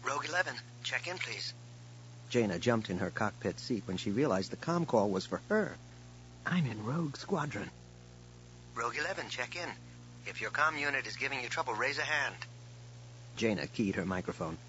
Rogue 11, check in, please. Jaina jumped in her cockpit seat when she realized the comm call was for her. I'm in Rogue Squadron. Rogue 11, check in. If your comm unit is giving you trouble, raise a hand. Jaina keyed her microphone.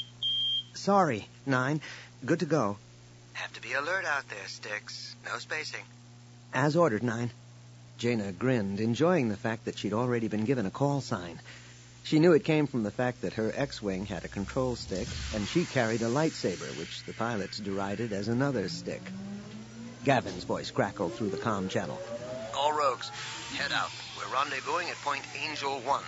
Sorry, 9. Good to go. Have to be alert out there, Styx. No spacing. As ordered, 9. Jaina grinned, enjoying the fact that she'd already been given a call sign. She knew it came from the fact that her X-Wing had a control stick, and she carried a lightsaber, which the pilots derided as another stick. Gavin's voice crackled through the comm channel. All rogues, head out. We're rendezvousing at Point Angel 1.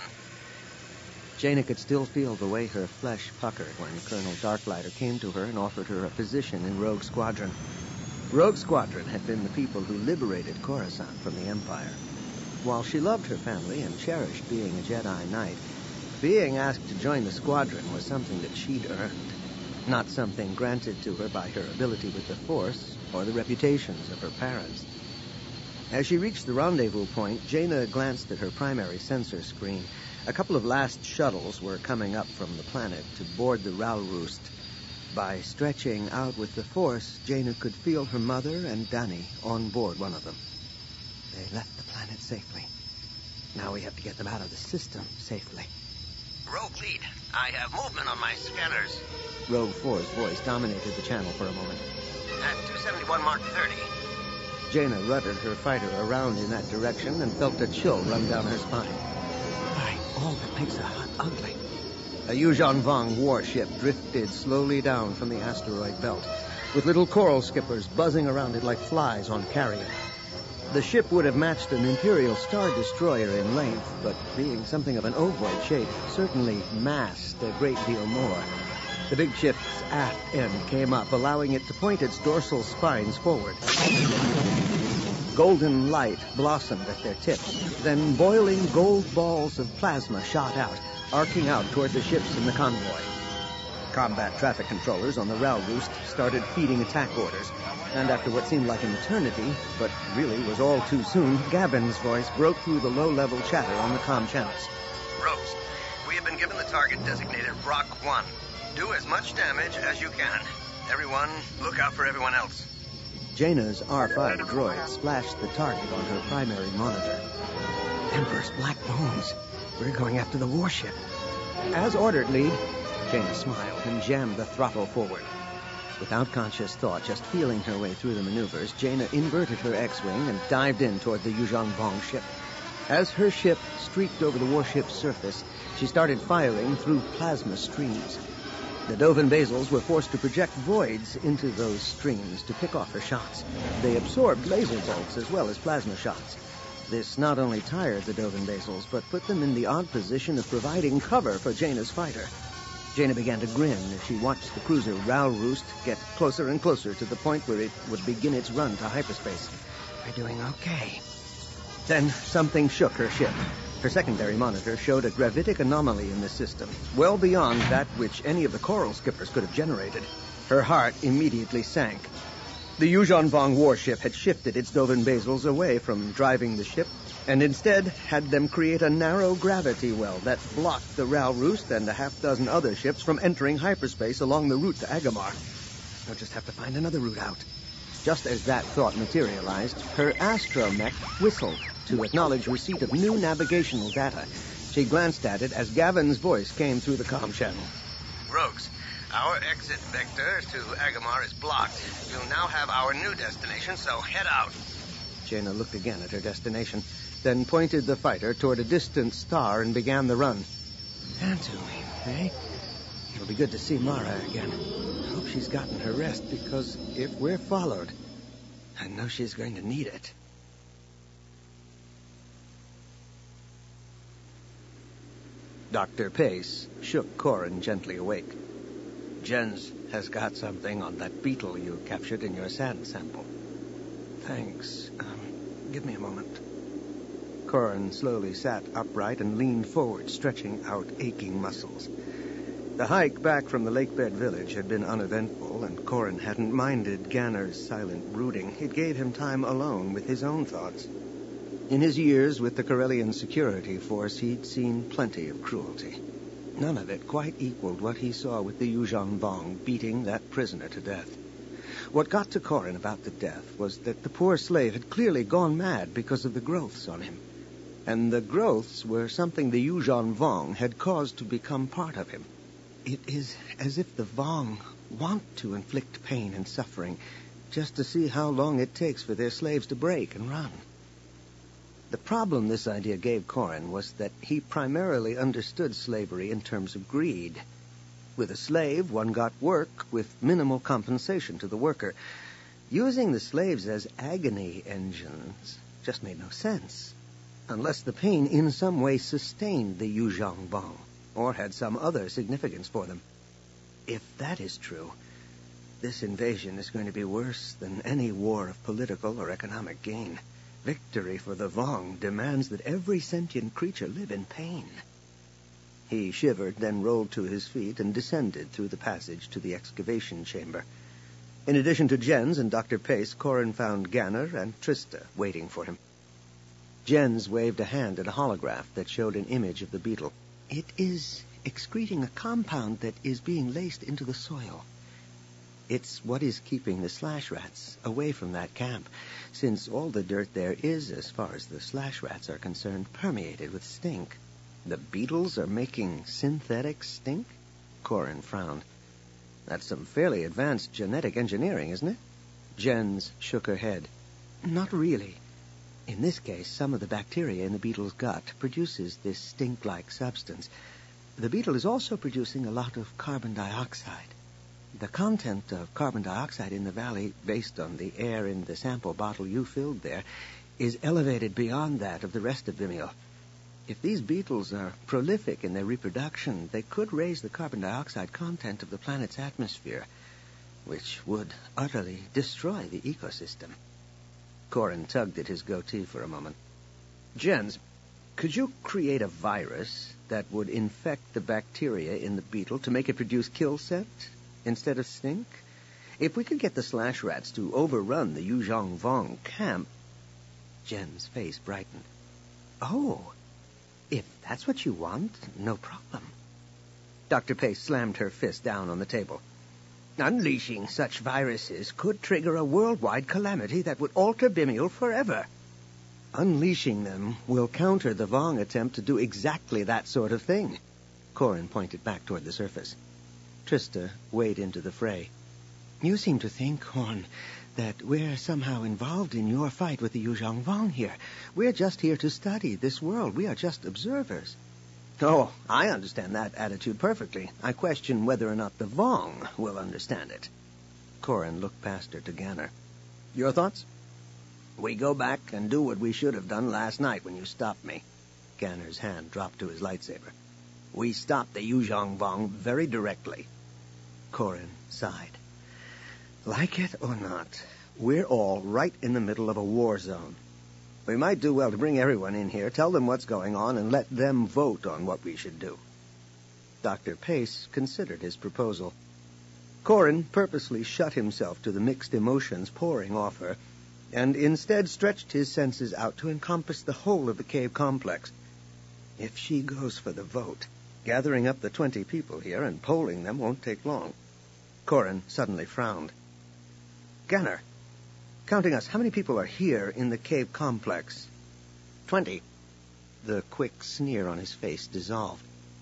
Jaina could still feel the way her flesh puckered when Colonel Darklighter came to her and offered her a position in Rogue Squadron. Rogue Squadron had been the people who liberated Coruscant from the Empire. While she loved her family and cherished being a Jedi Knight, being asked to join the squadron was something that she'd earned, not something granted to her by her ability with the Force or the reputations of her parents. As she reached the rendezvous point, Jaina glanced at her primary sensor screen. A couple of last shuttles were coming up from the planet to board the Ral Roost. By stretching out with the Force, Jaina could feel her mother and Dani on board one of them. They left the planet safely. Now we have to get them out of the system safely. Rogue Lead, I have movement on my scanners. Rogue 4's voice dominated the channel for a moment. At 271 Mark 30. Jaina ruddered her fighter around in that direction and felt a chill run down her spine. By all that makes a hut ugly. A Yuuzhan Vong warship drifted slowly down from the asteroid belt, with little coral skippers buzzing around it like flies on carrion. The ship would have matched an Imperial Star Destroyer in length, but being something of an ovoid shape, certainly massed a great deal more. The big ship's aft end came up, allowing it to point its dorsal spines forward. Golden light blossomed at their tips. Then boiling gold balls of plasma shot out, arcing out toward the ships in the convoy. Combat traffic controllers on the Ral Roost started feeding attack orders, and after what seemed like an eternity, but really was all too soon, Gavin's voice broke through the low-level chatter on the comm channels. Rogues, we have been given the target designated Brock 1. Do as much damage as you can. Everyone, look out for everyone else. Jaina's R5 droid splashed the target on her primary monitor. Emperor's Black Bones. We're going after the warship. As ordered, Lead. Jaina smiled and jammed the throttle forward. Without conscious thought, just feeling her way through the maneuvers, Jaina inverted her X-Wing and dived in toward the Yuuzhan Vong ship. As her ship streaked over the warship's surface, she started firing through plasma streams. The Dovin Basils were forced to project voids into those streams to pick off her shots. They absorbed laser bolts as well as plasma shots. This not only tired the Dovin Basils, but put them in the odd position of providing cover for Jaina's fighter. Jaina began to grin as she watched the cruiser Ral Roost get closer and closer to the point where it would begin its run to hyperspace. We're doing okay. Then something shook her ship. Her secondary monitor showed a gravitic anomaly in the system, well beyond that which any of the coral skippers could have generated. Her heart immediately sank. The Yuuzhan Vong warship had shifted its Dovin Basils away from driving the ship, and instead had them create a narrow gravity well that blocked the Ral Roost and a half-dozen other ships from entering hyperspace along the route to Agamar. I'll just have to find another route out. Just as that thought materialized, her astromech whistled to acknowledge receipt of new navigational data. She glanced at it as Gavin's voice came through the comm channel. Rogues, our exit vector to Agamar is blocked. You'll now have our new destination, so head out. Jaina looked again at her destination, then pointed the fighter toward a distant star and began the run. Tatooine, eh? It'll be good to see Mara again. I hope she's gotten her rest, because if we're followed, I know she's going to need it. Dr. Pace shook Corrin gently awake. Jens has got something on that beetle you captured in your sand sample. Thanks. Give me a moment. Corrin slowly sat upright and leaned forward, stretching out aching muscles. The hike back from the lakebed village had been uneventful, and Corrin hadn't minded Ganner's silent brooding. It gave him time alone with his own thoughts. In his years with the Corellian security force, he'd seen plenty of cruelty. None of it quite equaled what he saw with the Yuzhong Vong beating that prisoner to death. What got to Corin about the death was that the poor slave had clearly gone mad because of the growths on him. And the growths were something the Yuzhong Vong had caused to become part of him. It is as if the Vong want to inflict pain and suffering just to see how long it takes for their slaves to break and run. The problem this idea gave Corin was that he primarily understood slavery in terms of greed. With a slave, one got work with minimal compensation to the worker. Using the slaves as agony engines just made no sense, unless the pain in some way sustained the Yuzhong Vong, or had some other significance for them. If that is true, this invasion is going to be worse than any war of political or economic gain. Victory for the Vong demands that every sentient creature live in pain. He shivered, then rolled to his feet and descended through the passage to the excavation chamber. In addition to Jens and Dr. Pace, Corin found Ganner and Trista waiting for him. Jens waved a hand at a holograph that showed an image of the beetle. It is excreting a compound that is being laced into the soil. It's what is keeping the slash rats away from that camp, since all the dirt there is, as far as the slash rats are concerned, permeated with stink. The beetles are making synthetic stink? Corin frowned. That's some fairly advanced genetic engineering, isn't it? Jens shook her head. Not really. In this case, some of the bacteria in the beetle's gut produces this stink-like substance. The beetle is also producing a lot of carbon dioxide. The content of carbon dioxide in the valley, based on the air in the sample bottle you filled there, is elevated beyond that of the rest of Vimeo. If these beetles are prolific in their reproduction, they could raise the carbon dioxide content of the planet's atmosphere, which would utterly destroy the ecosystem. Corin tugged at his goatee for a moment. Jens, could you create a virus that would infect the bacteria in the beetle to make it produce kill scent instead of stink? If we could get the slash rats to overrun the Yuzhong Vong camp... Jen's face brightened. Oh, if that's what you want, no problem. Dr. Pace slammed her fist down on the table. Unleashing such viruses could trigger a worldwide calamity that would alter Bimil forever. Unleashing them will counter the Vong attempt to do exactly that sort of thing. Corin pointed back toward the surface. Trista weighed into the fray. You seem to think, Horn, that we're somehow involved in your fight with the Yuzhong Vong here. We're just here to study this world. We are just observers. Oh, I understand that attitude perfectly. I question whether or not the Vong will understand it. Corin looked past her to Ganner. Your thoughts? We go back and do what we should have done last night when you stopped me. Ganner's hand dropped to his lightsaber. We stopped the Yuzhong Vong very directly. Corin sighed. Like it or not, we're all right in the middle of a war zone. We might do well to bring everyone in here, tell them what's going on, and let them vote on what we should do. Dr. Pace considered his proposal. Corin purposely shut himself to the mixed emotions pouring off her, and instead stretched his senses out to encompass the whole of the cave complex. If she goes for the vote, gathering up the 20 people here and polling them won't take long. Corin suddenly frowned. Ganner, counting us, how many people are here in the cave complex? 20. The quick sneer on his face dissolved.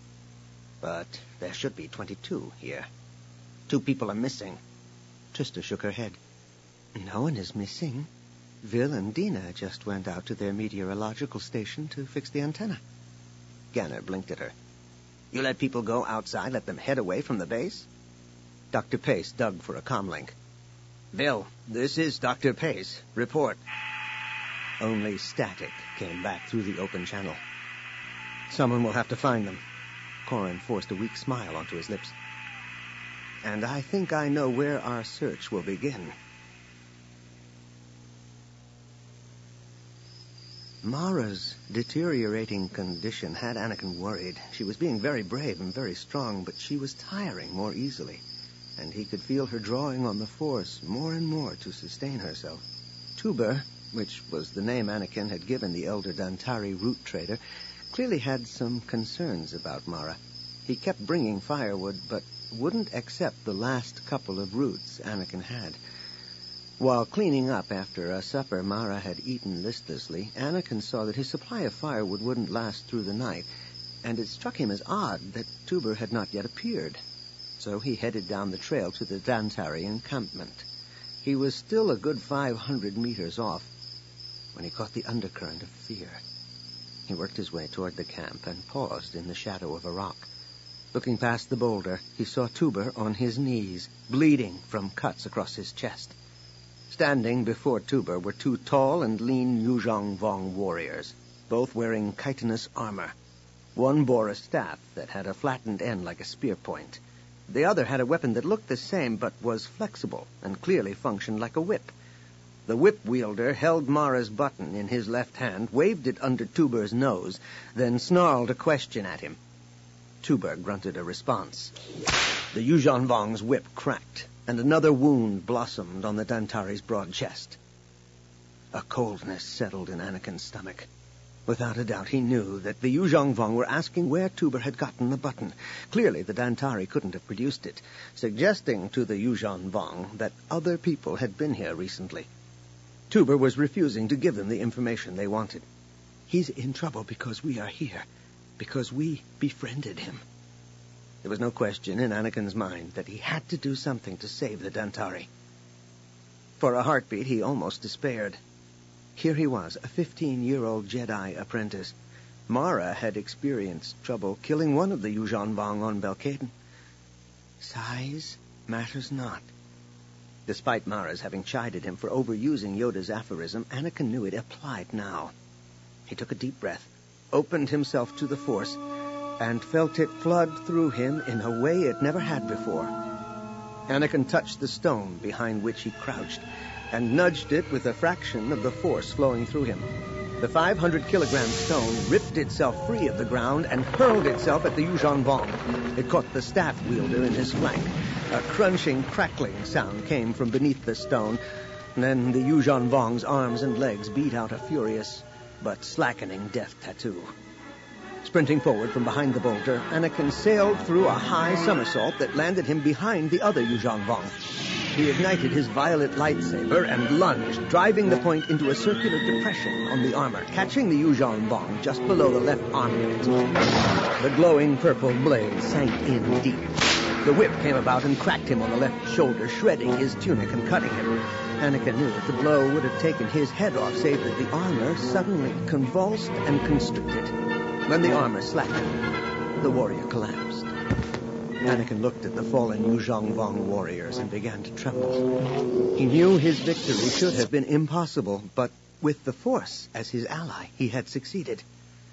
But there should be 22 here. 2 people are missing. Trista shook her head. No one is missing. Vil and Dina just went out to their meteorological station to fix the antenna. Ganner blinked at her. You let people go outside, let them head away from the base? Dr. Pace dug for a comlink. Vil, this is Dr. Pace. Report. Only static came back through the open channel. Someone will have to find them. Corin forced a weak smile onto his lips. And I think I know where our search will begin. Mara's deteriorating condition had Anakin worried. She was being very brave and very strong, but she was tiring more easily, and he could feel her drawing on the Force more and more to sustain herself. Tuber, which was the name Anakin had given the elder Dantari root trader, clearly had some concerns about Mara. He kept bringing firewood, but wouldn't accept the last couple of roots Anakin had. While cleaning up after a supper Mara had eaten listlessly, Anakin saw that his supply of firewood wouldn't last through the night, and it struck him as odd that Tuber had not yet appeared. So he headed down the trail to the Dantari encampment. He was still a good 500 meters off when he caught the undercurrent of fear. He worked his way toward the camp and paused in the shadow of a rock. Looking past the boulder, he saw Tuber on his knees, bleeding from cuts across his chest. Standing before Tuber were two tall and lean Yuzhong Vong warriors, both wearing chitinous armor. One bore a staff that had a flattened end like a spear point. The other had a weapon that looked the same but was flexible and clearly functioned like a whip. The whip wielder held Mara's button in his left hand, waved it under Tuber's nose, then snarled a question at him. Tuber grunted a response. The Yuzhong Vong's whip cracked, and another wound blossomed on the Dantari's broad chest. A coldness settled in Anakin's stomach. Without a doubt, he knew that the Yuzhong Vong were asking where Tuber had gotten the button. Clearly, the Dantari couldn't have produced it, suggesting to the Yuzhong Vong that other people had been here recently. Tuber was refusing to give them the information they wanted. He's in trouble because we are here, because we befriended him. There was no question in Anakin's mind that he had to do something to save the Dantari. For a heartbeat, he almost despaired. Here he was, a 15-year-old Jedi apprentice. Mara had experienced trouble killing one of the Yuzhong Vong on Belkaden. Size matters not. Despite Mara's having chided him for overusing Yoda's aphorism, Anakin knew it applied now. He took a deep breath, opened himself to the Force, and felt it flood through him in a way it never had before. Anakin touched the stone behind which he crouched and nudged it with a fraction of the Force flowing through him. The 500-kilogram stone ripped itself free of the ground and hurled itself at the Yuzhong Vong. It caught the staff wielder in his flank. A crunching, crackling sound came from beneath the stone. Then the Yuzhong Vong's arms and legs beat out a furious but slackening death tattoo. Sprinting forward from behind the boulder, Anakin sailed through a high somersault that landed him behind the other Yuzhong Vong. He ignited his violet lightsaber and lunged, driving the point into a circular depression on the armor, catching the Yuzhong Vong just below the left armpit. The glowing purple blade sank in deep. The whip came about and cracked him on the left shoulder, shredding his tunic and cutting him. Anakin knew that the blow would have taken his head off, save that the armor suddenly convulsed and constricted. When the armor slackened, the warrior collapsed. Anakin looked at the fallen Yuzhong Vong warriors and began to tremble. He knew his victory should have been impossible, but with the Force as his ally, he had succeeded.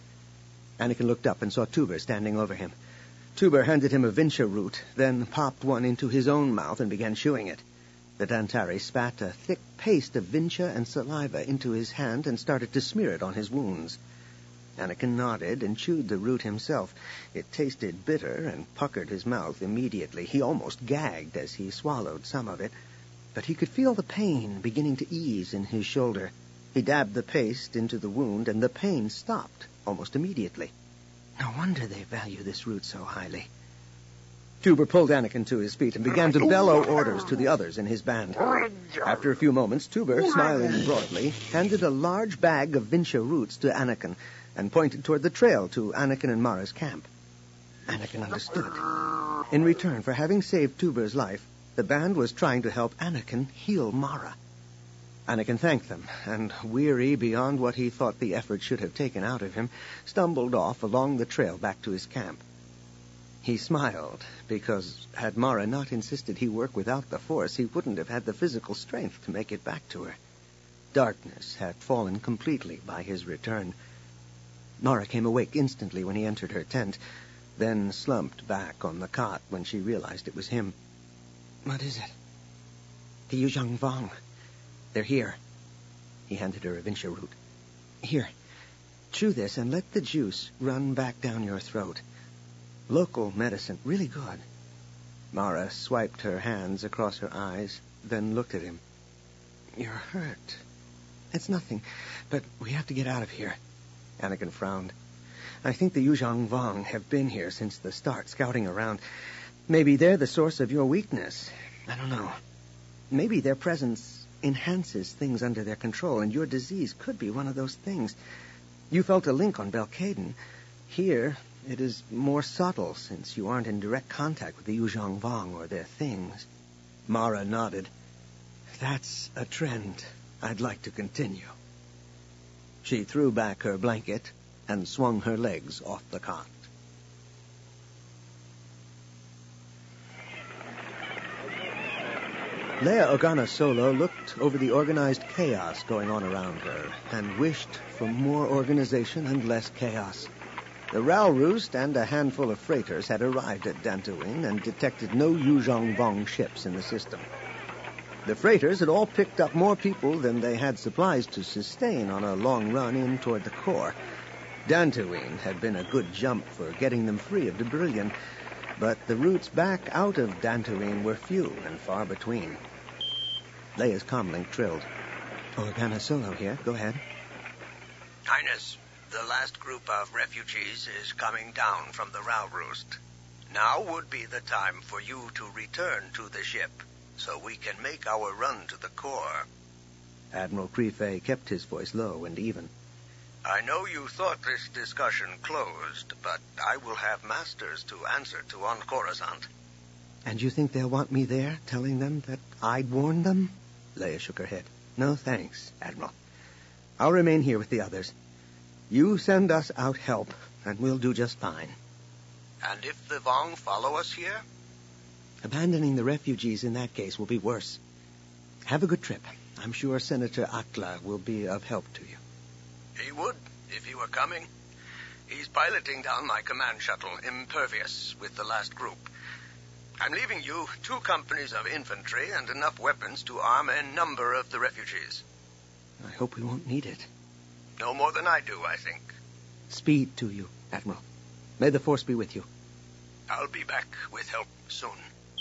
Anakin looked up and saw Tuber standing over him. Tuber handed him a Vincha root, then popped one into his own mouth and began chewing it. The Dantari spat a thick paste of Vincha and saliva into his hand and started to smear it on his wounds. Anakin nodded and chewed the root himself. It tasted bitter and puckered his mouth immediately. He almost gagged as he swallowed some of it, but he could feel the pain beginning to ease in his shoulder. He dabbed the paste into the wound, and the pain stopped almost immediately. No wonder they value this root so highly. Tuber pulled Anakin to his feet and began to bellow orders to the others in his band. After a few moments, Tuber, smiling broadly, handed a large bag of Vincha roots to Anakin and pointed toward the trail to Anakin and Mara's camp. Anakin understood. In return for having saved Tuber's life, the band was trying to help Anakin heal Mara. Anakin thanked them, and, weary beyond what he thought the effort should have taken out of him, stumbled off along the trail back to his camp. He smiled, because had Mara not insisted he work without the Force, he wouldn't have had the physical strength to make it back to her. Darkness had fallen completely by his return. Mara came awake instantly when he entered her tent, then slumped back on the cot when she realized it was him. What is it? The Yuzhong Vong. They're here. He handed her a Vincha root. Here, chew this and let the juice run back down your throat. Local medicine, really good. Mara swiped her hands across her eyes, then looked at him. You're hurt. It's nothing, but we have to get out of here. Anakin frowned. I think the Yuzhong Vong have been here since the start, scouting around. Maybe they're the source of your weakness. I don't know. Maybe their presence enhances things under their control, and your disease could be one of those things. You felt a link on Belkaden. Here, it is more subtle, since you aren't in direct contact with the Yuzhong Vong or their things. Mara nodded. That's a trend I'd like to continue. She threw back her blanket and swung her legs off the cot. Leia Organa Solo looked over the organized chaos going on around her and wished for more organization and less chaos. The Ral Roost and a handful of freighters had arrived at Dantooine and detected no Yuzhong Vong ships in the system. The freighters had all picked up more people than they had supplies to sustain on a long run in toward the core. Dantooine had been a good jump for getting them free of Debrillion, but the routes back out of Dantooine were few and far between. Leia's comlink trilled. Organa Solo here. Go ahead. Highness, the last group of refugees is coming down from the Ral Roost. Now would be the time for you to return to the ship, so we can make our run to the core. Admiral Crefay kept his voice low and even. I know you thought this discussion closed, but I will have masters to answer to on Coruscant. And you think they'll want me there, telling them that I'd warned them? Leia shook her head. No thanks, Admiral. I'll remain here with the others. You send us out help, and we'll do just fine. And if the Vong follow us here? Abandoning the refugees in that case will be worse. Have a good trip. I'm sure Senator Akla will be of help to you. He would, if he were coming. He's piloting down my command shuttle, Impervious, with the last group. I'm leaving you 2 companies of infantry and enough weapons to arm a number of the refugees. I hope we won't need it. No more than I do, I think. Speed to you, Admiral. May the Force be with you. I'll be back with help soon.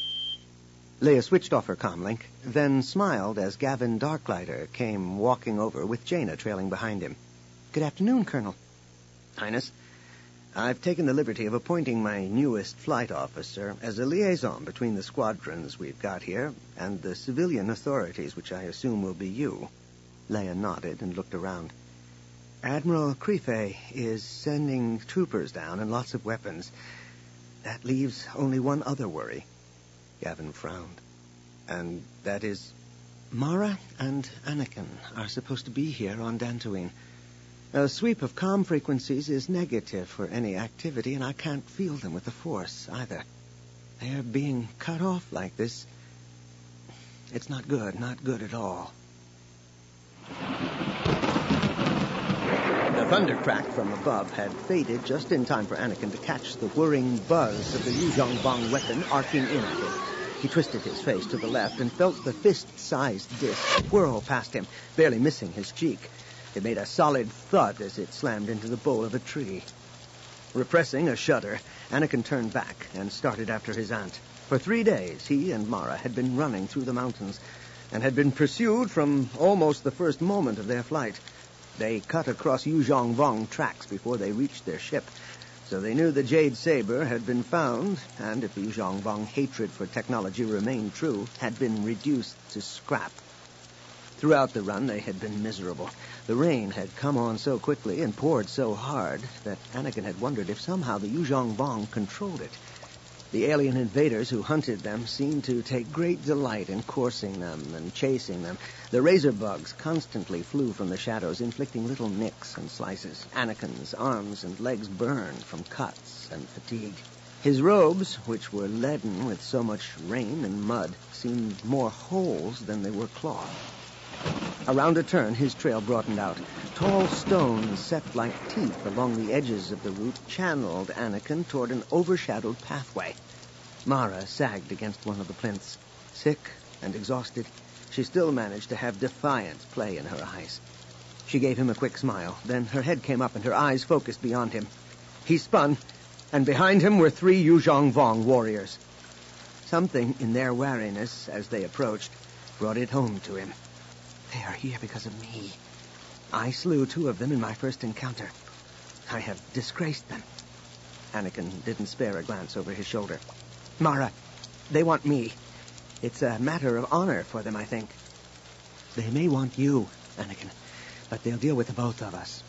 Leia switched off her comlink, then smiled as Gavin Darklighter came walking over with Jaina trailing behind him. Good afternoon, Colonel. Highness, I've taken the liberty of appointing my newest flight officer as a liaison between the squadrons we've got here and the civilian authorities, which I assume will be you. Leia nodded and looked around. Admiral Crefay is sending troopers down and lots of weapons. That leaves only one other worry. Gavin frowned. And that is, Mara and Anakin are supposed to be here on Dantooine. A sweep of comm frequencies is negative for any activity, and I can't feel them with the Force, either. They're being cut off like this. It's not good at all. The thunder crack from above had faded just in time for Anakin to catch the whirring buzz of the Yuzhong Vong weapon arcing in at him. He twisted his face to the left and felt the fist-sized disc whirl past him, barely missing his cheek. It made a solid thud as it slammed into the bole of a tree. Repressing a shudder, Anakin turned back and started after his aunt. For 3 days, he and Mara had been running through the mountains and had been pursued from almost the first moment of their flight. They cut across Yuzhong Vong tracks before they reached their ship, so they knew the Jade Saber had been found, and if the Yuzhong Vong hatred for technology remained true, had been reduced to scrap. Throughout the run, they had been miserable. The rain had come on so quickly and poured so hard that Anakin had wondered if somehow the Yuzhong Vong controlled it. The alien invaders who hunted them seemed to take great delight in coursing them and chasing them. The razor bugs constantly flew from the shadows, inflicting little nicks and slices. Anakin's arms and legs burned from cuts and fatigue. His robes, which were leaden with so much rain and mud, seemed more holes than they were cloth. Around a turn, his trail broadened out. Tall stones set like teeth along the edges of the route channeled Anakin toward an overshadowed pathway. Mara sagged against one of the plinths. Sick and exhausted, she still managed to have defiance play in her eyes. She gave him a quick smile. Then her head came up and her eyes focused beyond him. He spun, and behind him were 3 Yuzhong Vong warriors. Something in their wariness as they approached brought it home to him. They are here because of me. I slew 2 of them in my first encounter. I have disgraced them. Anakin didn't spare a glance over his shoulder. Mara, they want me. It's a matter of honor for them, I think. They may want you, Anakin, but they'll deal with the both of us.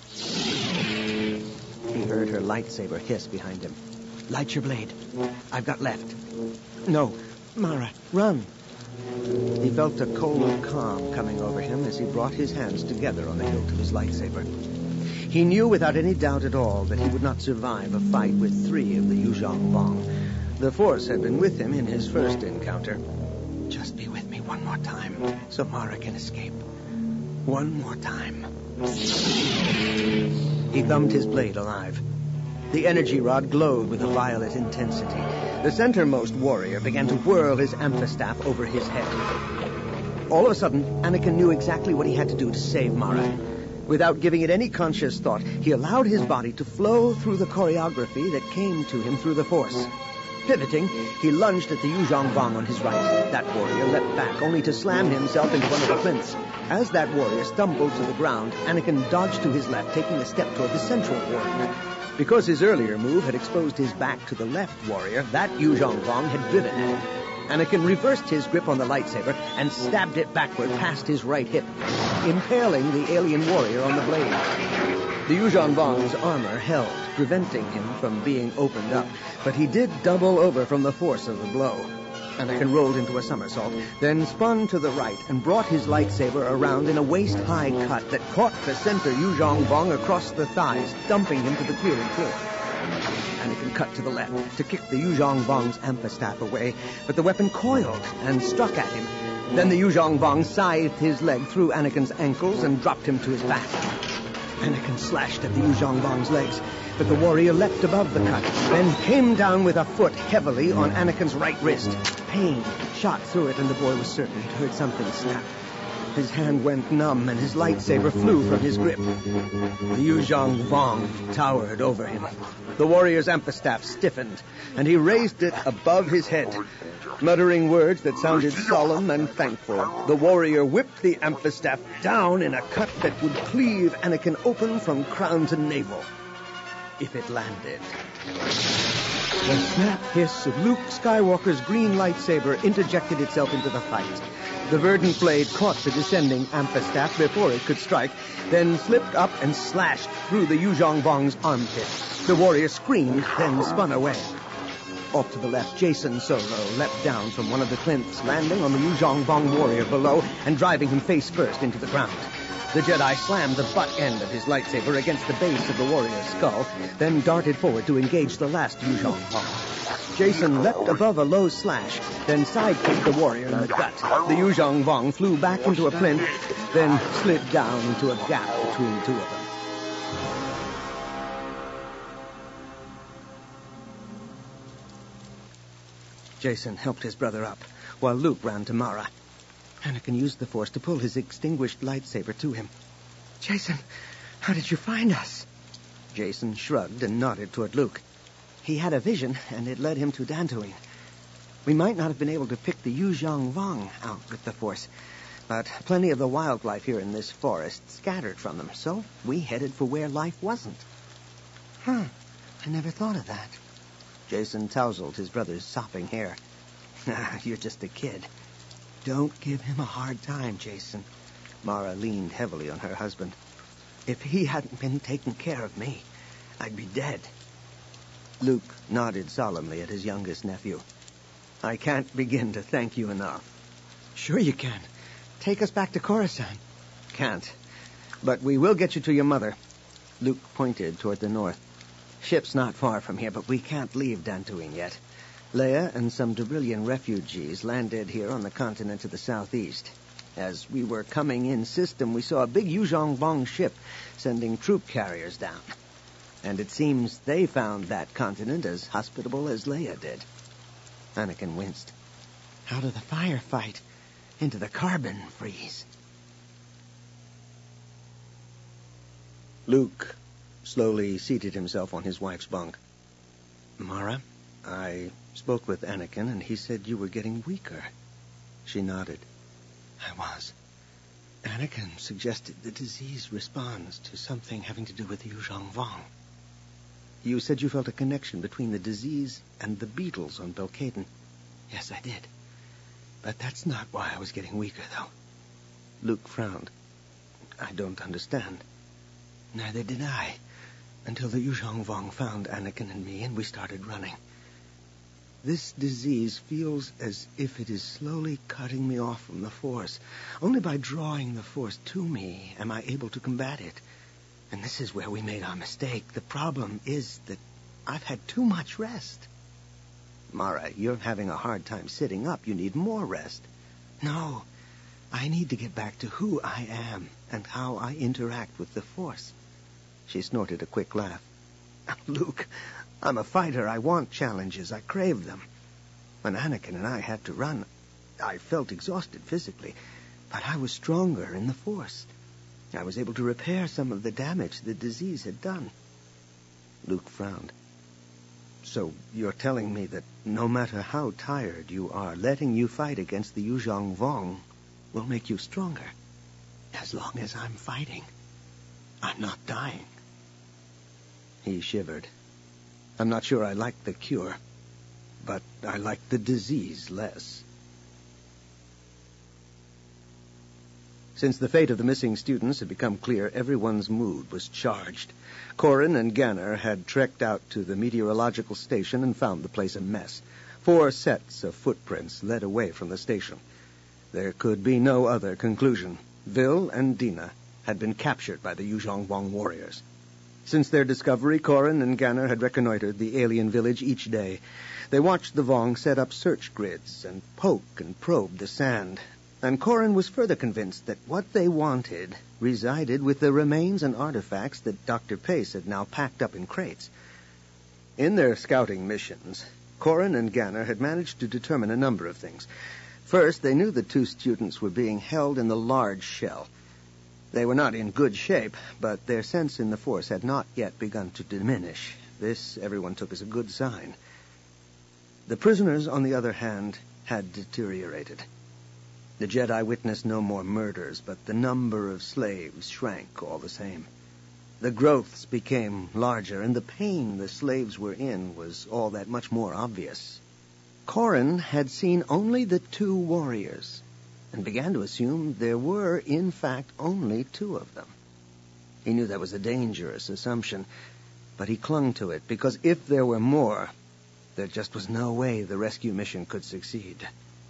He heard her lightsaber hiss behind him. Light your blade. I've got left. No, Mara, run. He felt a cold calm coming over him as he brought his hands together on the hilt of his lightsaber. He knew without any doubt at all that he would not survive a fight with 3 of the Yuuzhan Vong. The Force had been with him in his first encounter. Just be with me one more time, so Mara can escape. One more time. He thumbed his blade alive. The energy rod glowed with a violet intensity. The centermost warrior began to whirl his amphistaff over his head. All of a sudden, Anakin knew exactly what he had to do to save Mara. Without giving it any conscious thought, he allowed his body to flow through the choreography that came to him through the Force. Pivoting, he lunged at the Yuuzhan Vong on his right. That warrior leapt back, only to slam himself into one of the plinths. As that warrior stumbled to the ground, Anakin dodged to his left, taking a step toward the central warrior. Because his earlier move had exposed his back to the left warrior, that Yuuzhan Vong had driven at him. Anakin reversed his grip on the lightsaber and stabbed it backward past his right hip, impaling the alien warrior on the blade. The Yuuzhan Vong's armor held, preventing him from being opened up, but he did double over from the force of the blow. Anakin rolled into a somersault, then spun to the right and brought his lightsaber around in a waist-high cut that caught the center Yuuzhan Vong across the thighs, dumping him to the clearing cliff. Anakin cut to the left to kick the Yuuzhan Vong's amphistaff away, but the weapon coiled and struck at him. Then the Yuuzhan Vong scythed his leg through Anakin's ankles and dropped him to his back. Anakin slashed at the Yuuzhan Vong's legs, but the warrior leapt above the cut, then came down with a foot heavily on Anakin's right wrist. Pain shot through it, and the boy was certain he'd heard something snap. His hand went numb, and his lightsaber flew from his grip. The Yuuzhan Vong towered over him. The warrior's amphistaff stiffened, and he raised it above his head. Muttering words that sounded solemn and thankful, the warrior whipped the amphistaff down in a cut that would cleave Anakin open from crown to navel. If it landed. The snap hiss of Luke Skywalker's green lightsaber interjected itself into the fight. The verdant blade caught the descending amphistaff before it could strike, then slipped up and slashed through the Yuuzhan Vong's armpit. The warrior screamed, then spun away. Off to the left, Jacen Solo leapt down from one of the plinths, landing on the Yuuzhan Vong warrior below and driving him face first into the ground. The Jedi slammed the butt end of his lightsaber against the base of the warrior's skull, then darted forward to engage the last Yuuzhan Vong. Jacen leapt above a low slash, then sidekicked the warrior in the gut. The Yuuzhan Vong flew back into a plinth, then slid down into a gap between the two of them. Jacen helped his brother up, while Luke ran to Mara. Anakin used the Force to pull his extinguished lightsaber to him. Jacen, how did you find us? Jacen shrugged and nodded toward Luke. He had a vision, and it led him to Dantooine. We might not have been able to pick the Yuuzhan Vong out with the Force, but plenty of the wildlife here in this forest scattered from them, so we headed for where life wasn't. I never thought of that. Jacen tousled his brother's sopping hair. You're just a kid. Don't give him a hard time, Jacen. Mara leaned heavily on her husband. If he hadn't been taking care of me, I'd be dead. Luke nodded solemnly at his youngest nephew. I can't begin to thank you enough. Sure you can. Take us back to Coruscant. Can't. But we will get you to your mother. Luke pointed toward the north. Ship's not far from here, but we can't leave Dantooine yet. Leia and some Debrillian refugees landed here on the continent to the southeast. As we were coming in system, we saw a big Yuuzhan Vong ship sending troop carriers down. And it seems they found that continent as hospitable as Leia did. Anakin winced. Out of the firefight, into the carbon freeze. Luke slowly seated himself on his wife's bunk. Mara, I spoke with Anakin, and he said you were getting weaker. She nodded. I was. Anakin suggested the disease responds to something having to do with Yuuzhan Vong. You said you felt a connection between the disease and the beetles on Belkaden. Yes, I did. But that's not why I was getting weaker, though. Luke frowned. I don't understand. Neither did I, until the Yuzhong Vong found Anakin and me, and we started running. This disease feels as if it is slowly cutting me off from the Force. Only by drawing the Force to me am I able to combat it. And this is where we made our mistake. The problem is that I've had too much rest. Mara, you're having a hard time sitting up. You need more rest. No, I need to get back to who I am and how I interact with the Force. She snorted a quick laugh. Luke, I'm a fighter. I want challenges. I crave them. When Anakin and I had to run, I felt exhausted physically, but I was stronger in the Force. I was able to repair some of the damage the disease had done. Luke frowned. So you're telling me that no matter how tired you are, letting you fight against the Yuzhong Vong will make you stronger? As long as I'm fighting, I'm not dying. He shivered. I'm not sure I like the cure, but I like the disease less. Since the fate of the missing students had become clear, everyone's mood was charged. Corrin and Ganner had trekked out to the meteorological station and found the place a mess. 4 sets of footprints led away from the station. There could be no other conclusion. Vil and Dina had been captured by the Yuzhong Vong warriors. Since their discovery, Corrin and Ganner had reconnoitered the alien village each day. They watched the Vong set up search grids and poke and probe the sand. And Corrin was further convinced that what they wanted resided with the remains and artifacts that Dr. Pace had now packed up in crates. In their scouting missions, Corrin and Ganner had managed to determine a number of things. First, they knew the 2 students were being held in the large shell. They were not in good shape, but their sense in the Force had not yet begun to diminish. This everyone took as a good sign. The prisoners, on the other hand, had deteriorated. The Jedi witnessed no more murders, but the number of slaves shrank all the same. The growths became larger, and the pain the slaves were in was all that much more obvious. Corrin had seen only the 2 warriors, and began to assume there were, in fact, only 2 of them. He knew that was a dangerous assumption, but he clung to it, because if there were more, there just was no way the rescue mission could succeed.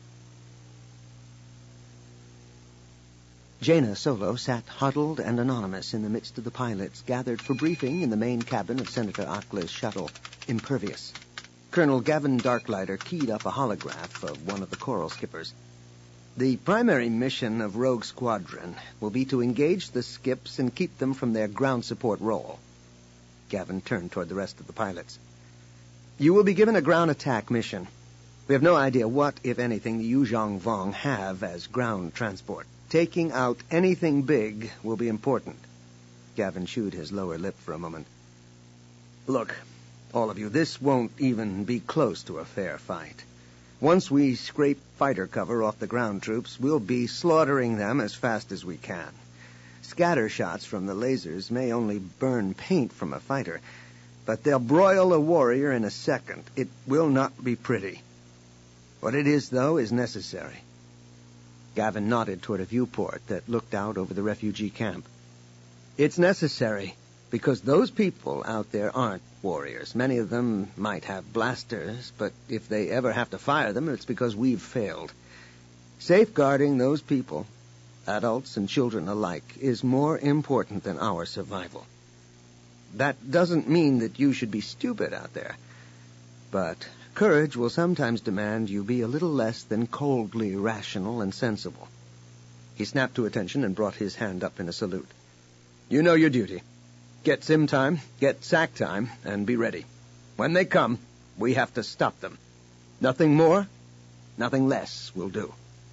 Jaina Solo sat huddled and anonymous in the midst of the pilots gathered for briefing in the main cabin of Senator Akla's shuttle, Impervious. Colonel Gavin Darklighter keyed up a holograph of one of the Coral skippers. The primary mission of Rogue Squadron will be to engage the skips and keep them from their ground support role. Gavin turned toward the rest of the pilots. You will be given a ground attack mission. We have no idea what, if anything, the Yuzhong Vong have as ground transport. Taking out anything big will be important. Gavin chewed his lower lip for a moment. Look, all of you, this won't even be close to a fair fight. Once we scrape fighter cover off the ground troops, we'll be slaughtering them as fast as we can. Scatter shots from the lasers may only burn paint from a fighter, but they'll broil a warrior in a second. It will not be pretty. What it is, though, is necessary. Gavin nodded toward a viewport that looked out over the refugee camp. It's necessary, because those people out there aren't warriors. Many of them might have blasters, but if they ever have to fire them, it's because we've failed. Safeguarding those people, adults and children alike, is more important than our survival. That doesn't mean that you should be stupid out there, but courage will sometimes demand you be a little less than coldly rational and sensible. He snapped to attention and brought his hand up in a salute. You know your duty. Get sim time, get sack time, and be ready. When they come, we have to stop them. Nothing more, nothing less will do.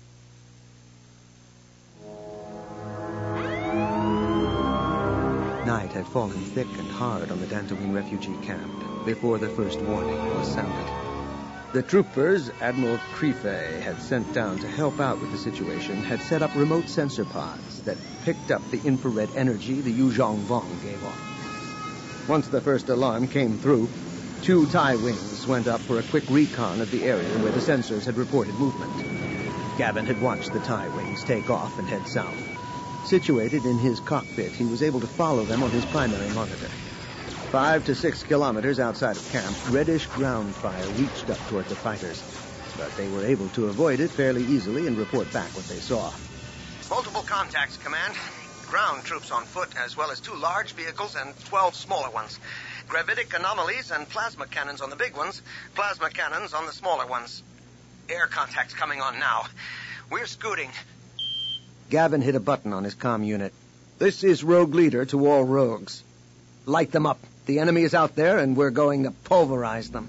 Night had fallen thick and hard on the Dantooine refugee camp before the first warning was sounded. The troopers Admiral Creefey had sent down to help out with the situation had set up remote sensor pods that picked up the infrared energy the Yuzhong Vong gave off. Once the first alarm came through, 2 TIE wings went up for a quick recon of the area where the sensors had reported movement. Gavin had watched the TIE wings take off and head south. Situated in his cockpit, he was able to follow them on his primary monitor. 5 to 6 kilometers outside of camp, reddish ground fire reached up toward the fighters, but they were able to avoid it fairly easily and report back what they saw. Multiple contacts, Command. Ground troops on foot, as well as 2 large vehicles and 12 smaller ones. Gravitic anomalies and plasma cannons on the big ones, plasma cannons on the smaller ones. Air contacts coming on now. We're scooting. Gavin hit a button on his comm unit. This is Rogue Leader to all rogues. Light them up. The enemy is out there, and we're going to pulverize them.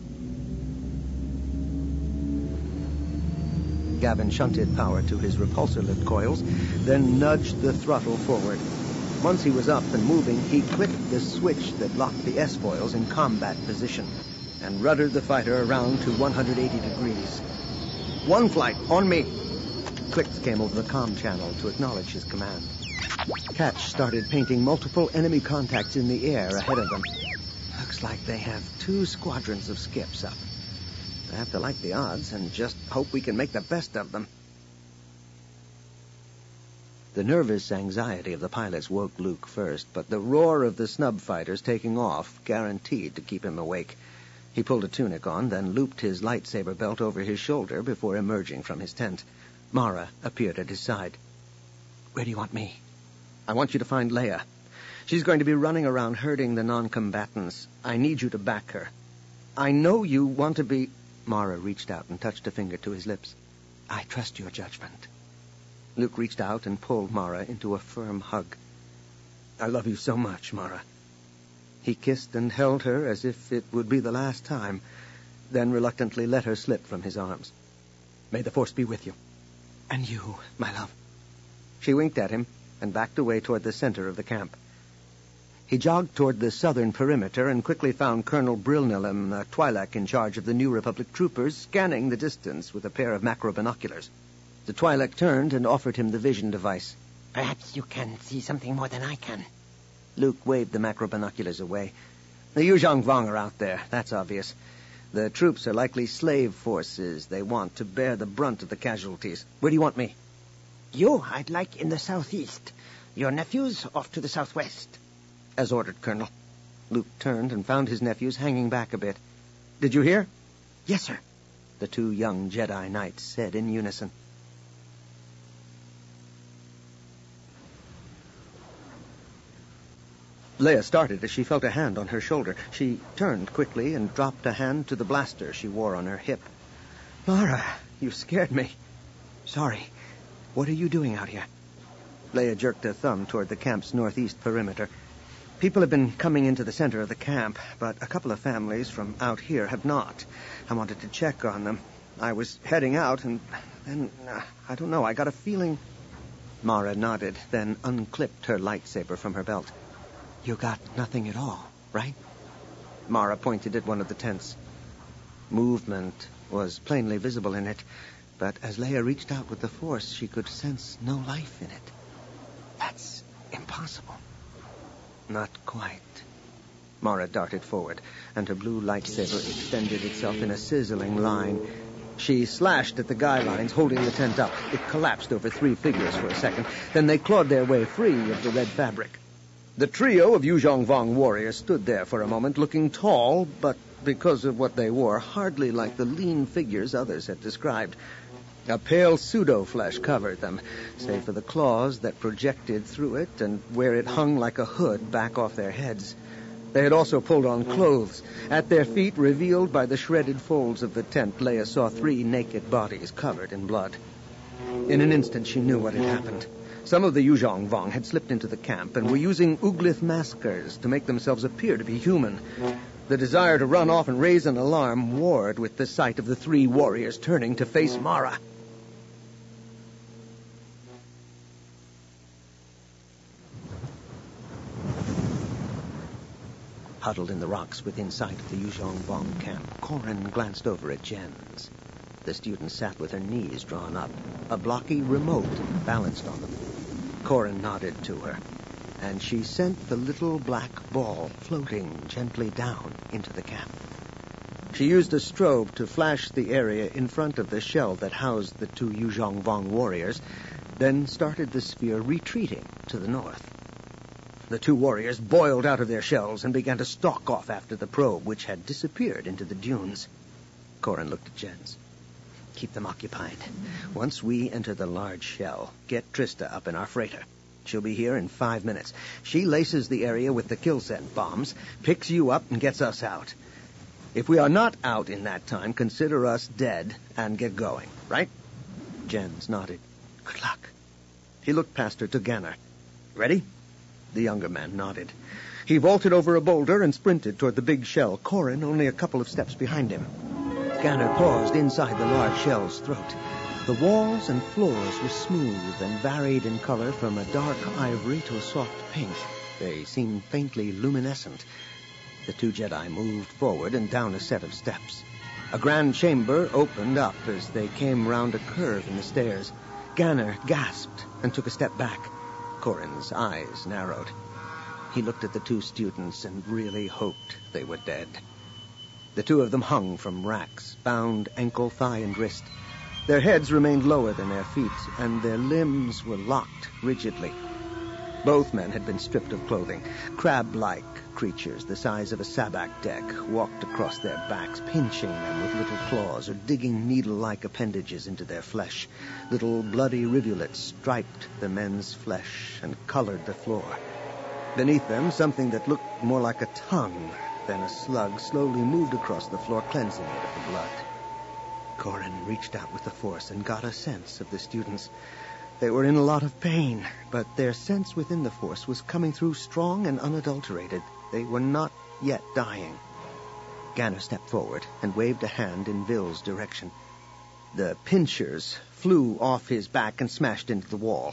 Gavin shunted power to his repulsor lift coils, then nudged the throttle forward. Once he was up and moving, he clicked the switch that locked the S-foils in combat position and ruddered the fighter around to 180 degrees. 1 flight, on me. Clicks came over the comm channel to acknowledge his command. Catch started painting multiple enemy contacts in the air ahead of them. Looks like they have 2 squadrons of skips up. I have to like the odds and just hope we can make the best of them. The nervous anxiety of the pilots woke Luke first, but the roar of the snub fighters taking off guaranteed to keep him awake. He pulled a tunic on, then looped his lightsaber belt over his shoulder before emerging from his tent. Mara appeared at his side. Where do you want me? I want you to find Leia. She's going to be running around herding the non-combatants. I need you to back her. I know you want to be... Mara reached out and touched a finger to his lips. I trust your judgment. Luke reached out and pulled Mara into a firm hug. I love you so much, Mara. He kissed and held her as if it would be the last time, then reluctantly let her slip from his arms. May the Force be with you. And you, my love. She winked at him and backed away toward the center of the camp. He jogged toward the southern perimeter and quickly found Colonel Brilnilem Twi'lek in charge of the New Republic troopers, scanning the distance with a pair of macro binoculars. The Twi'lek turned and offered him the vision device. Perhaps you can see something more than I can. Luke waved the macro binoculars away. The Yuzhong Vong are out there, that's obvious. The troops are likely slave forces. They want to bear the brunt of the casualties. Where do you want me? You, I'd like in the southeast. Your nephews off to the southwest. As ordered, Colonel. Luke turned and found his nephews hanging back a bit. Did you hear? Yes, sir. The 2 young Jedi Knights said in unison. Leia started as she felt a hand on her shoulder. She turned quickly and dropped a hand to the blaster she wore on her hip. Mara, you scared me. Sorry. What are you doing out here? Leia jerked a thumb toward the camp's northeast perimeter. People have been coming into the center of the camp, but a couple of families from out here have not. I wanted to check on them. I was heading out, and then, I don't know, I got a feeling... Mara nodded, then unclipped her lightsaber from her belt. You got nothing at all, right? Mara pointed at one of the tents. Movement was plainly visible in it, but as Leia reached out with the Force, she could sense no life in it. That's impossible. Not quite. Mara darted forward, and her blue lightsaber extended itself in a sizzling line. She slashed at the guy lines holding the tent up. It collapsed over 3 figures for a second. Then they clawed their way free of the red fabric. The trio of Yuzhong Vong warriors stood there for a moment, looking tall, but because of what they wore, hardly like the lean figures others had described. A pale pseudo-flesh covered them, save for the claws that projected through it and where it hung like a hood back off their heads. They had also pulled on clothes. At their feet, revealed by the shredded folds of the tent, Leia saw 3 naked bodies covered in blood. In an instant, she knew what had happened. Some of the Yuzhong Vong had slipped into the camp and were using Uglith maskers to make themselves appear to be human. The desire to run off and raise an alarm warred with the sight of the 3 warriors turning to face Mara. Huddled in the rocks within sight of the Yuzhong Vong camp, Corrin glanced over at Jens. The student sat with her knees drawn up, a blocky remote balanced on them. Corrin nodded to her. and she sent the little black ball floating gently down into the camp. She used a strobe to flash the area in front of the shell that housed the two Yuzhong Vong warriors, then started the sphere retreating to the north. The two warriors boiled out of their shells and began to stalk off after the probe, which had disappeared into the dunes. Corin looked at Jens. Keep them occupied. Once we enter the large shell, get Trista up in our freighter. She'll be here in 5 minutes. She laces the area with the kill scent bombs, picks you up, and gets us out. If we are not out in that time, consider us dead and get going, right? Jens nodded. Good luck. He looked past her to Ganner. Ready? The younger man nodded. He vaulted over a boulder and sprinted toward the big shell, Corin only a couple of steps behind him. Ganner paused inside the large shell's throat. The walls and floors were smooth and varied in color from a dark ivory to a soft pink. They seemed faintly luminescent. The two Jedi moved forward and down a set of steps. A grand chamber opened up as they came round a curve in the stairs. Ganner gasped and took a step back. Corin's eyes narrowed. He looked at the two students and really hoped they were dead. The two of them hung from racks, bound ankle, thigh, and wrist. Their heads remained lower than their feet, and their limbs were locked rigidly. Both men had been stripped of clothing. Crab-like creatures the size of a sabak deck walked across their backs, pinching them with little claws or digging needle-like appendages into their flesh. Little bloody rivulets striped the men's flesh and colored the floor. Beneath them, something that looked more like a tongue than a slug slowly moved across the floor, cleansing it of the blood. Corin reached out with the force and got a sense of the students. They were in a lot of pain, but their sense within the force was coming through strong and unadulterated. They were not yet dying. Ganner stepped forward and waved a hand in Vil's direction. The pinchers flew off his back and smashed into the wall.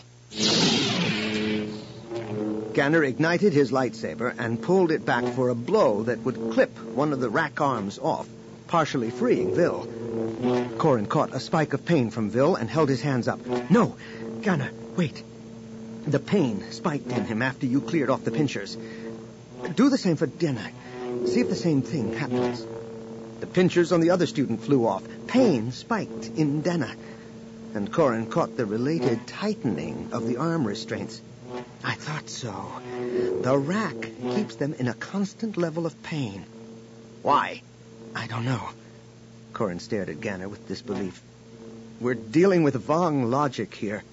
Ganner ignited his lightsaber and pulled it back for a blow that would clip one of the rack arms off, partially freeing Vil. Corin caught a spike of pain from Vil and held his hands up. No! Ganner, wait. The pain spiked in him after you cleared off the pinchers. Do the same for Denna. See if the same thing happens. The pinchers on the other student flew off. Pain spiked in Denna. And Corin caught the related tightening of the arm restraints. I thought so. The rack keeps them in a constant level of pain. Why? I don't know. Corin stared at Ganner with disbelief. We're dealing with Vong logic here.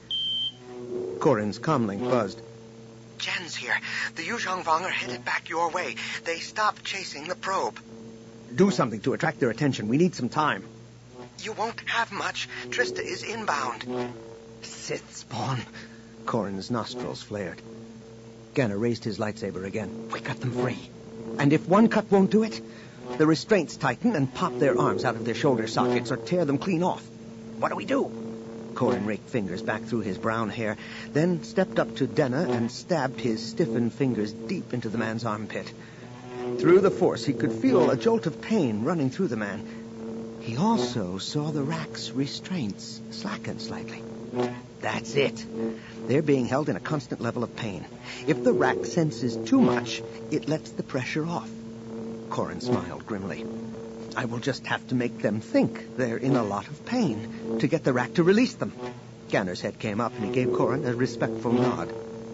Corin's comlink buzzed. Jen's here. The Yuzhong Vong are headed back your way. They stopped chasing the probe. Do something to attract their attention. We need some time. You won't have much. Trista is inbound. Sith spawn. Corin's nostrils flared. Ganner raised his lightsaber again. We cut them free. And if one cut won't do it, the restraints tighten and pop their arms out of their shoulder sockets or tear them clean off. What do we do? Corin raked fingers back through his brown hair, then stepped up to Denna and stabbed his stiffened fingers deep into the man's armpit. Through the force, he could feel a jolt of pain running through the man. He also saw the rack's restraints slacken slightly. That's it. They're being held in a constant level of pain. If the rack senses too much, it lets the pressure off. Corin smiled grimly. I will just have to make them think they're in a lot of pain to get the rack to release them. Ganner's head came up and he gave Corin a respectful nod.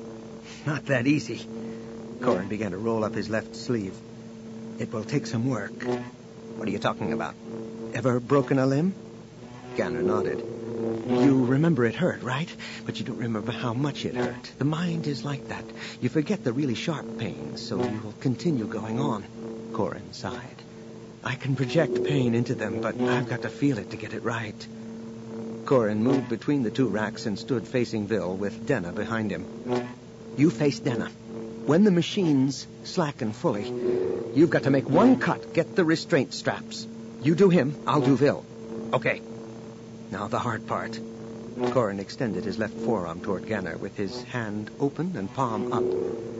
Not that easy. Corin began to roll up his left sleeve. It will take some work. What are you talking about? Ever broken a limb? Ganner nodded. You remember it hurt, right? But you don't remember how much it hurt. The mind is like that. You forget the really sharp pains, so you will continue going on. Corin sighed. I can project pain into them, but I've got to feel it to get it right. Corin moved between the two racks and stood facing Vil with Denna behind him. You face Denna. When the machines slacken fully, you've got to make one cut, get the restraint straps. You do him, I'll do Vil. Okay. Now the hard part. Corin extended his left forearm toward Ganner with his hand open and palm up.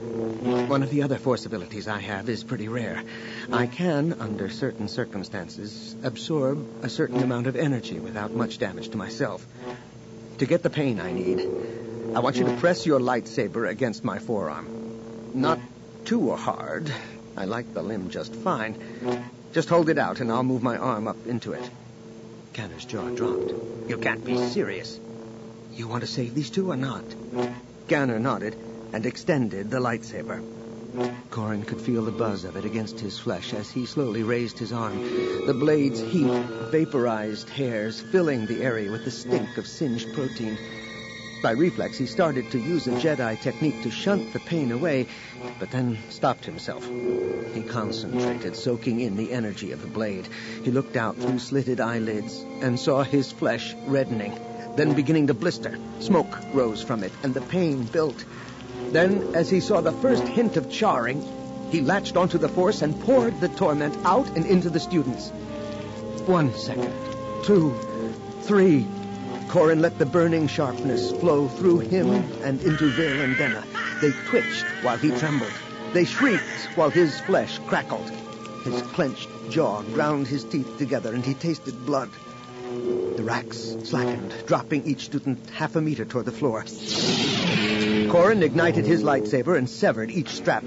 One of the other force abilities I have is pretty rare. I can, under certain circumstances, absorb a certain amount of energy without much damage to myself. To get the pain I need, I want you to press your lightsaber against my forearm. Not too hard. I like the limb just fine. Just hold it out and I'll move my arm up into it. Ganner's jaw dropped. You can't be serious. You want to save these two or not? Ganner nodded and extended the lightsaber. Corin could feel the buzz of it against his flesh as he slowly raised his arm. The blade's heat vaporized hairs, filling the area with the stink of singed protein. By reflex, he started to use a Jedi technique to shunt the pain away, but then stopped himself. He concentrated, soaking in the energy of the blade. He looked out through slitted eyelids and saw his flesh reddening, then beginning to blister. Smoke rose from it, and the pain built. Then, as he saw the first hint of charring, he latched onto the Force and poured the torment out and into the students. 1 second, 2, 3... Corin let the burning sharpness flow through him and into Vil and Denna. They twitched while he trembled. They shrieked while his flesh crackled. His clenched jaw ground his teeth together, and he tasted blood. The racks slackened, dropping each student half a meter toward the floor. Corin ignited his lightsaber and severed each strap.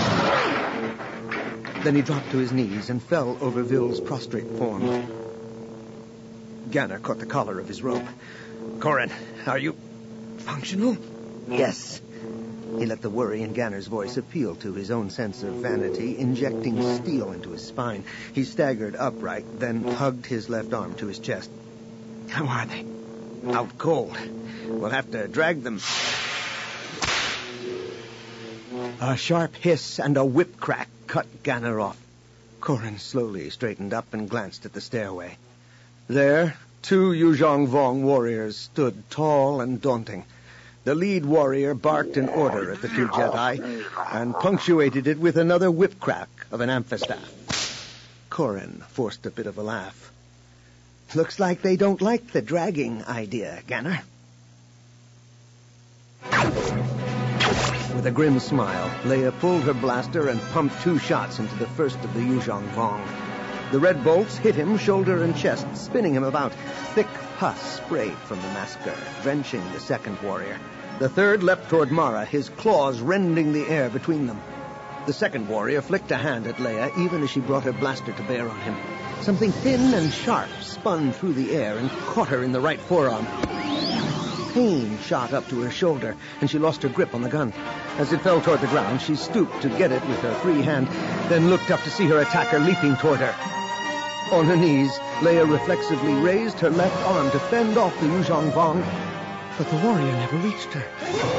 Then he dropped to his knees and fell over Vil's prostrate form. Ganner caught the collar of his robe. Corin, are you functional? Yes. He let the worry in Ganner's voice appeal to his own sense of vanity, injecting steel into his spine. He staggered upright, then hugged his left arm to his chest. How are they? Out cold. We'll have to drag them. A sharp hiss and a whip crack cut Ganner off. Corin slowly straightened up and glanced at the stairway. There, 2 Yuzhong Vong warriors stood tall and daunting. The lead warrior barked an order at the 2 Jedi and punctuated it with another whip crack of an amphistaff. Corin forced a bit of a laugh. Looks like they don't like the dragging idea, Ganner. With a grim smile, Leia pulled her blaster and pumped 2 shots into the first of the Yuzhong Vong. The red bolts hit him shoulder and chest, spinning him about. Thick pus sprayed from the massacre, drenching the second warrior. The third leapt toward Mara, his claws rending the air between them. The second warrior flicked a hand at Leia, even as she brought her blaster to bear on him. Something thin and sharp spun through the air and caught her in the right forearm. Pain shot up to her shoulder, and she lost her grip on the gun. As it fell toward the ground, she stooped to get it with her free hand, then looked up to see her attacker leaping toward her. On her knees, Leia reflexively raised her left arm to fend off the Yuzhong Vong, but the warrior never reached her.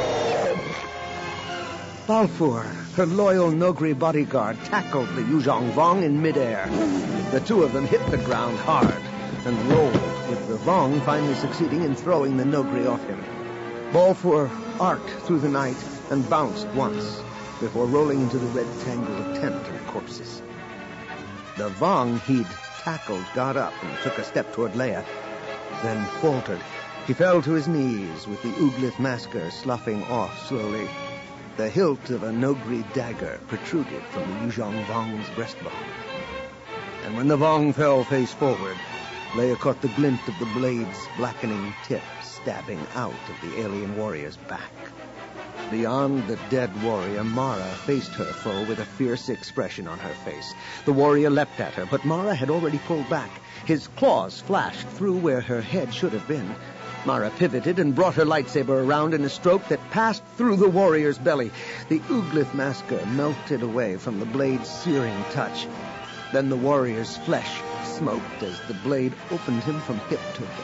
Balfour, her loyal Nogri bodyguard, tackled the Yuzhong Vong in midair. The 2 of them hit the ground hard and rolled, with the Vong finally succeeding in throwing the Nogri off him. Balfour arced through the night and bounced once before rolling into the red tangle of tent and corpses. The Vong he'd tackled got up and took a step toward Leia, then faltered. He fell to his knees with the Uglith masker sloughing off slowly. The hilt of a Nogri dagger protruded from the Yuzhong Vong's breastbone. And when the Vong fell face forward, Leia caught the glint of the blade's blackening tip stabbing out of the alien warrior's back. Beyond the dead warrior, Mara faced her foe with a fierce expression on her face. The warrior leapt at her, but Mara had already pulled back. His claws flashed through where her head should have been. Mara pivoted and brought her lightsaber around in a stroke that passed through the warrior's belly. The Uglith masker melted away from the blade's searing touch. Then the warrior's flesh smoked as the blade opened him from hip to hip.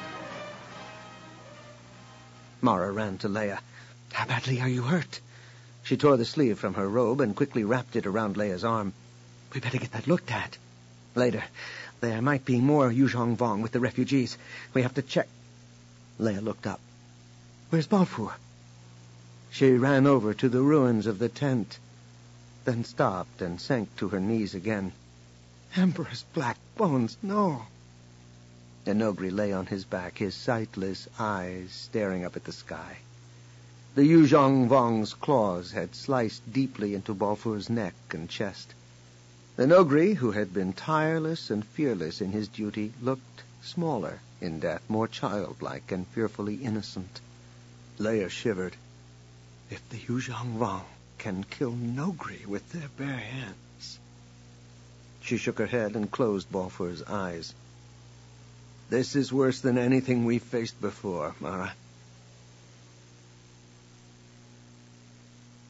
Mara ran to Leia. How badly are you hurt? She tore the sleeve from her robe and quickly wrapped it around Leia's arm. We better get that looked at. Later. There might be more Yuzhong Vong with the refugees. We have to check. Leia looked up. Where's Balfour? She ran over to the ruins of the tent, then stopped and sank to her knees again. Emperor's black bones, no. The Nogri lay on his back, his sightless eyes staring up at the sky. The Yuzhong Vong's claws had sliced deeply into Balfour's neck and chest. The Nogri, who had been tireless and fearless in his duty, looked smaller in death, more childlike and fearfully innocent. Leia shivered. If the Yuzhong Vong can kill Nogri with their bare hands. She shook her head and closed Balfour's eyes. This is worse than anything we've faced before, Mara.